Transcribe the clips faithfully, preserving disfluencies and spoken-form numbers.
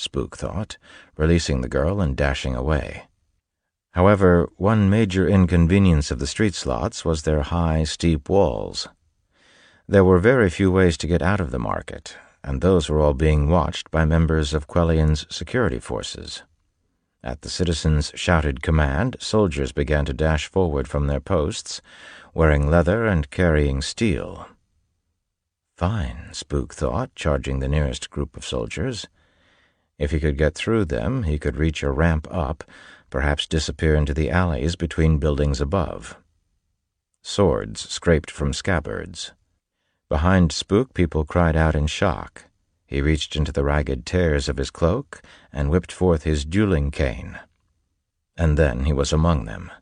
Spook thought, releasing the girl and dashing away. However, one major inconvenience of the street slots was their high, steep walls. There were very few ways to get out of the market, and those were all being watched by members of Quellian's security forces. At the citizens' shouted command, soldiers began to dash forward from their posts, wearing leather and carrying steel. Fine, Spook thought, charging the nearest group of soldiers. If he could get through them, he could reach a ramp up, perhaps disappear into the alleys between buildings above. Swords scraped from scabbards. Behind Spook, people cried out in shock. He reached into the ragged tears of his cloak and whipped forth his dueling cane. And then he was among them.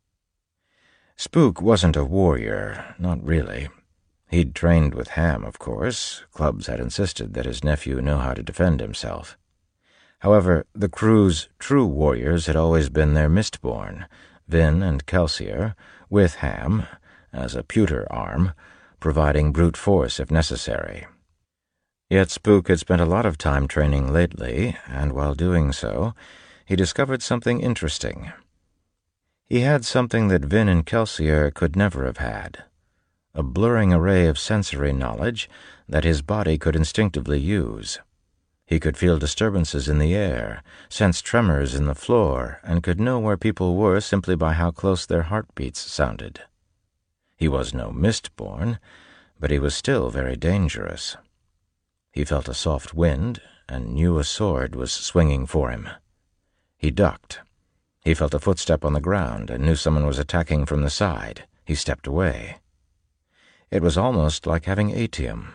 Spook wasn't a warrior, not really. He'd trained with Ham, of course. Clubs had insisted that his nephew know how to defend himself. However, the crew's true warriors had always been their Mistborn, Vin and Kelsier, with Ham, as a pewter arm, providing brute force if necessary. Yet Spook had spent a lot of time training lately, and while doing so, he discovered something interesting. He had something that Vin and Kelsier could never have had, a blurring array of sensory knowledge that his body could instinctively use. He could feel disturbances in the air, sense tremors in the floor, and could know where people were simply by how close their heartbeats sounded. He was no Mistborn, but he was still very dangerous. He felt a soft wind and knew a sword was swinging for him. He ducked. He felt a footstep on the ground and knew someone was attacking from the side. He stepped away. It was almost like having Atium.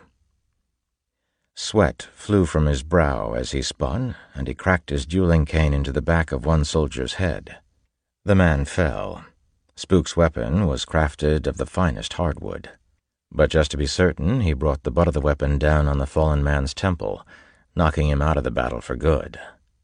Sweat flew from his brow as he spun, and he cracked his dueling cane into the back of one soldier's head. The man fell. Spook's weapon was crafted of the finest hardwood. But just to be certain, he brought the butt of the weapon down on the fallen man's temple, knocking him out of the battle for good.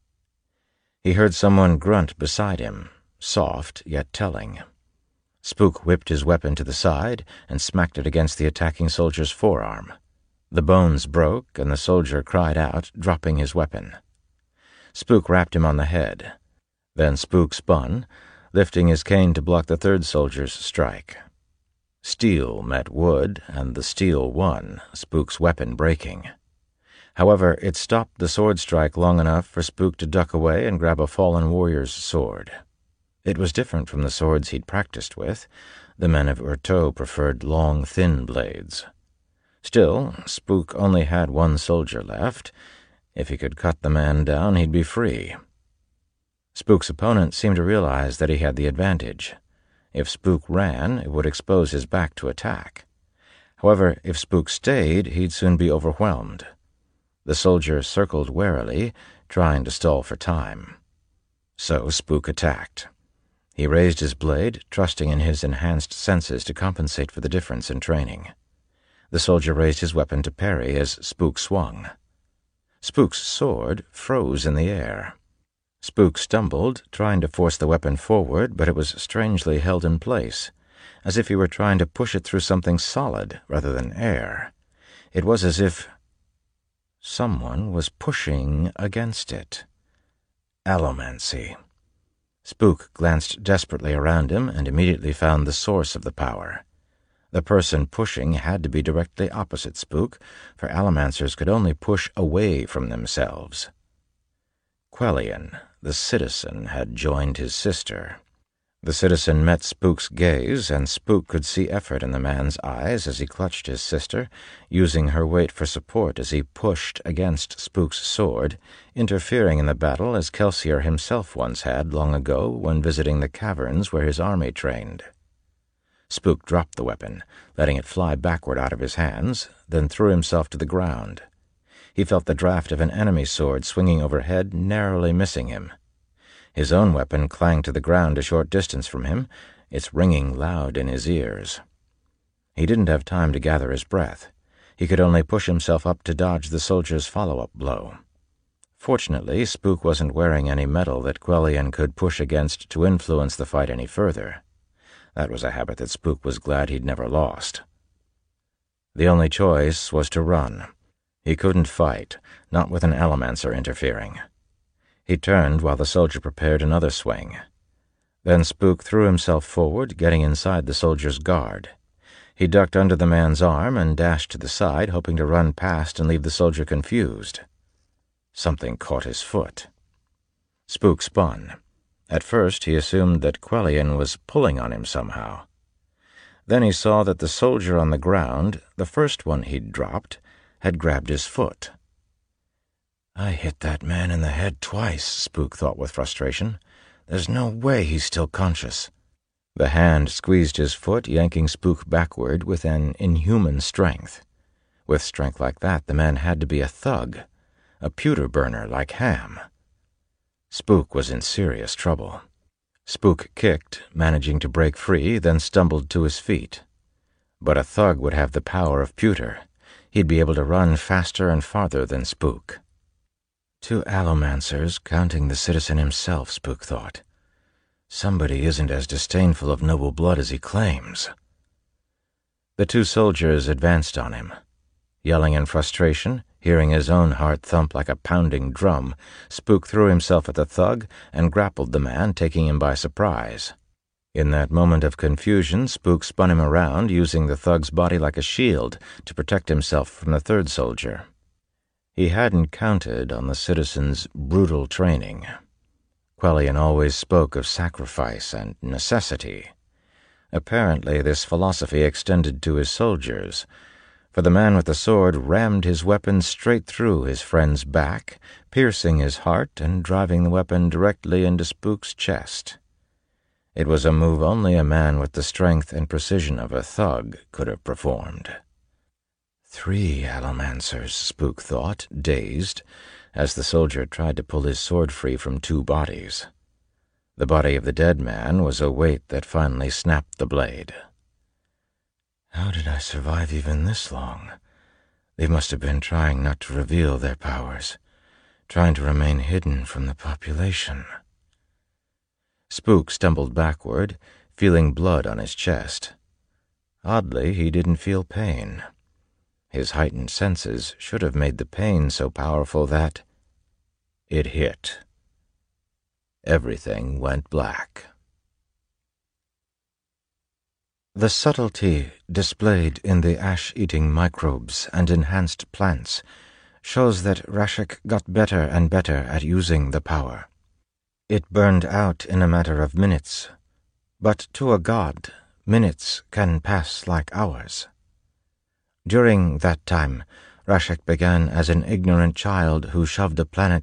He heard someone grunt beside him, soft yet telling. Spook whipped his weapon to the side and smacked it against the attacking soldier's forearm. The bones broke, and the soldier cried out, dropping his weapon. Spook rapped him on the head. Then Spook spun, lifting his cane to block the third soldier's strike. Steel met wood, and the steel won, Spook's weapon breaking. However, it stopped the sword strike long enough for Spook to duck away and grab a fallen warrior's sword. It was different from the swords he'd practiced with. The men of Urteau preferred long, thin blades. Still, Spook only had one soldier left. If he could cut the man down, he'd be free. Spook's opponent seemed to realize that he had the advantage. If Spook ran, it would expose his back to attack. However, if Spook stayed, he'd soon be overwhelmed. The soldier circled warily, trying to stall for time. So Spook attacked. He raised his blade, trusting in his enhanced senses to compensate for the difference in training. The soldier raised his weapon to parry as Spook swung. Spook's sword froze in the air. Spook stumbled, trying to force the weapon forward, but it was strangely held in place, as if he were trying to push it through something solid rather than air. It was as if someone was pushing against it. Allomancy. Spook glanced desperately around him and immediately found the source of the power. The person pushing had to be directly opposite Spook, for allomancers could only push away from themselves. Quellian, the citizen, had joined his sister. The citizen met Spook's gaze, and Spook could see effort in the man's eyes as he clutched his sister, using her weight for support as he pushed against Spook's sword, interfering in the battle as Kelsier himself once had long ago when visiting the caverns where his army trained. Spook dropped the weapon, letting it fly backward out of his hands, then threw himself to the ground. He felt the draft of an enemy sword swinging overhead, narrowly missing him. His own weapon clanged to the ground a short distance from him, its ringing loud in his ears. He didn't have time to gather his breath. He could only push himself up to dodge the soldier's follow-up blow. Fortunately, Spook wasn't wearing any metal that Quellian could push against to influence the fight any further. That was a habit that Spook was glad he'd never lost. The only choice was to run. He couldn't fight, not with an allomancer interfering. He turned while the soldier prepared another swing. Then Spook threw himself forward, getting inside the soldier's guard. He ducked under the man's arm and dashed to the side, hoping to run past and leave the soldier confused. Something caught his foot. Spook spun. At first he assumed that Quellion was pulling on him somehow. Then he saw that the soldier on the ground, the first one he'd dropped, had grabbed his foot. "I hit that man in the head twice," Spook thought with frustration. "There's no way he's still conscious." The hand squeezed his foot, yanking Spook backward with an inhuman strength. With strength like that, the man had to be a thug, a pewter burner like Ham. Spook was in serious trouble. Spook kicked, managing to break free, then stumbled to his feet. But a thug would have the power of pewter. He'd be able to run faster and farther than Spook. Two allomancers, counting the citizen himself, Spook thought. Somebody isn't as disdainful of noble blood as he claims. The two soldiers advanced on him. Yelling in frustration, hearing his own heart thump like a pounding drum, Spook threw himself at the thug and grappled the man, taking him by surprise. In that moment of confusion, Spook spun him around, using the thug's body like a shield to protect himself from the third soldier. He hadn't counted on the citizen's brutal training. Quellion always spoke of sacrifice and necessity. Apparently this philosophy extended to his soldiers, for the man with the sword rammed his weapon straight through his friend's back, piercing his heart and driving the weapon directly into Spook's chest. It was a move only a man with the strength and precision of a thug could have performed. Three allomancers, Spook thought, dazed, as the soldier tried to pull his sword free from two bodies. The body of the dead man was a weight that finally snapped the blade. How did I survive even this long? They must have been trying not to reveal their powers, trying to remain hidden from the population. Spook stumbled backward, feeling blood on his chest. Oddly, he didn't feel pain. His heightened senses should have made the pain so powerful that it hit. Everything went black. The subtlety displayed in the ash-eating microbes and enhanced plants shows that Rashek got better and better at using the power. It burned out in a matter of minutes, but to a god, minutes can pass like hours. During that time, Rashek began as an ignorant child who shoved a planet